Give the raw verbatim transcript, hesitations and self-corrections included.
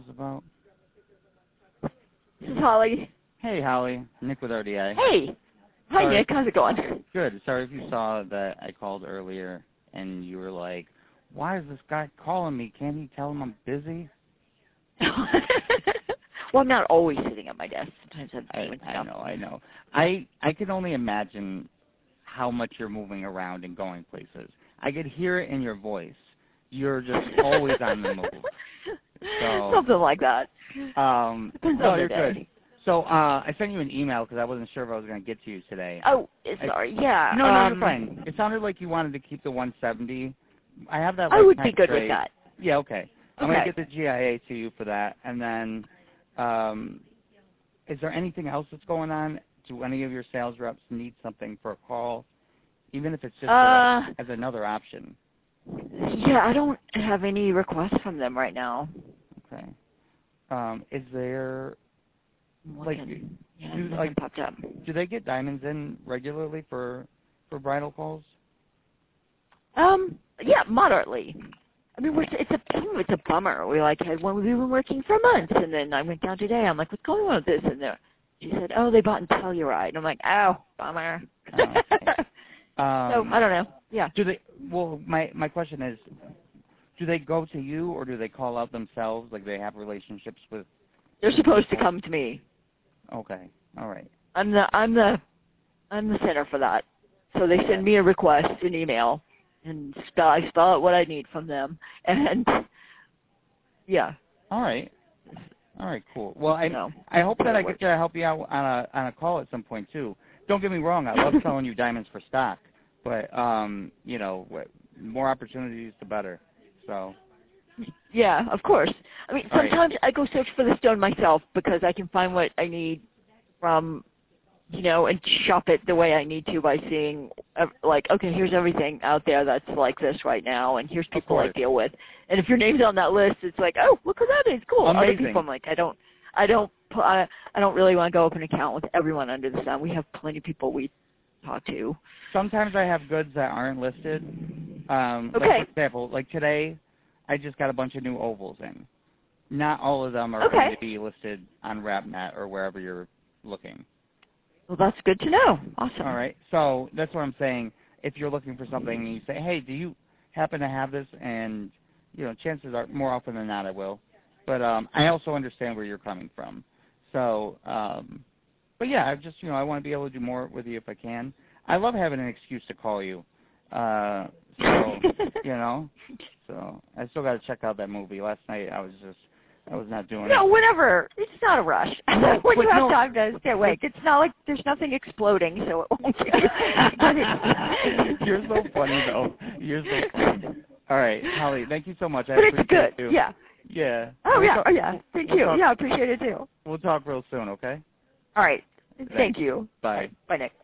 is about? This is Holly. Hey, Holly. Nick with R D I. Hey. Hi, Sorry. Nick. How's it going? Good. Sorry if you saw that I called earlier and you were like, why is this guy calling me? Can't he tell him I'm busy? Well, I'm not always sitting at my desk. Sometimes I'm I, doing I stuff. know, I know. I, I can only imagine how much you're moving around and going places. I could hear it in your voice. You're just always on the move. So, Something like that. Um, Depends no, on the you're day. good. So uh, I sent you an email because I wasn't sure if I was going to get to you today. Oh, sorry. Yeah. No, no, um, you're fine. It sounded like you wanted to keep the one seventy. I have that. I like, would be kind of good straight. with that. Yeah, okay. I'm Okay. going to get the G I A to you for that. And then um, is there anything else that's going on? Do any of your sales reps need something for a call, even if it's just Uh, a, as another option? Yeah, I don't have any requests from them right now. Okay. Um, is there, I'm like, looking. Yeah, do, nothing like, popped up. do they get diamonds in regularly for, for bridal calls? Um, yeah, moderately. I mean, we're, it's a it's a bummer. We like had one we've been working for months, and then I went down today. I'm like, what's going on with this? And there, she said, oh, they bought in Telluride. And I'm like, oh, bummer. Oh, okay. Um, so I don't know. Yeah. Do they? Well, my my question is, do they go to you or do they call out themselves? Like they have relationships with? They're supposed to come to me. Okay. All right. I'm the I'm the I'm the center for that. So they send me a request, an email, and spell I spell out what I need from them, and yeah. All right. All right. Cool. Well, I No. I hope that I get to help you out on a on a call at some point too. Don't get me wrong. I love selling you diamonds for stock, but um, you know, more opportunities the better. So. Yeah, of course. I mean, All right. sometimes I go search for the stone myself because I can find what I need from, you know, and shop it the way I need to by seeing, uh, like, okay, here's everything out there that's like this right now, and here's people I deal with. And if your name's on that list, it's like, oh, look who that is, cool. Amazing. Other people, I'm like, I don't, I don't, I, I don't really want to go open an account with everyone under the sun. We have plenty of people we talk to. Sometimes I have goods that aren't listed. Um, Okay. Like for example, like today, I just got a bunch of new ovals in. Not all of them are Okay. going to be listed on RapNet or wherever you're looking. Well, that's good to know. Awesome. All right. So that's what I'm saying. If you're looking for something and you say, hey, do you happen to have this? And, you know, chances are more often than not I will. But um, I also understand where you're coming from. So, um, but yeah, I just, you know, I want to be able to do more with you if I can. I love having an excuse to call you. Uh, so, you know, so I still got to check out that movie. Last night I was just, I was not doing No, it. whenever. It's not a rush. No, when you but have no, time to stay awake. It's not like there's nothing exploding, so it won't get you. You're so funny, though. You're so funny. All right, Holly, thank you so much. I But it's appreciate good. you. Yeah. Yeah. Oh, We'll yeah. talk, Oh, yeah. Thank we'll you. talk, Yeah, I appreciate it, too. We'll talk real soon, okay? All right. Thanks. Thank you. Bye. Bye, Nick.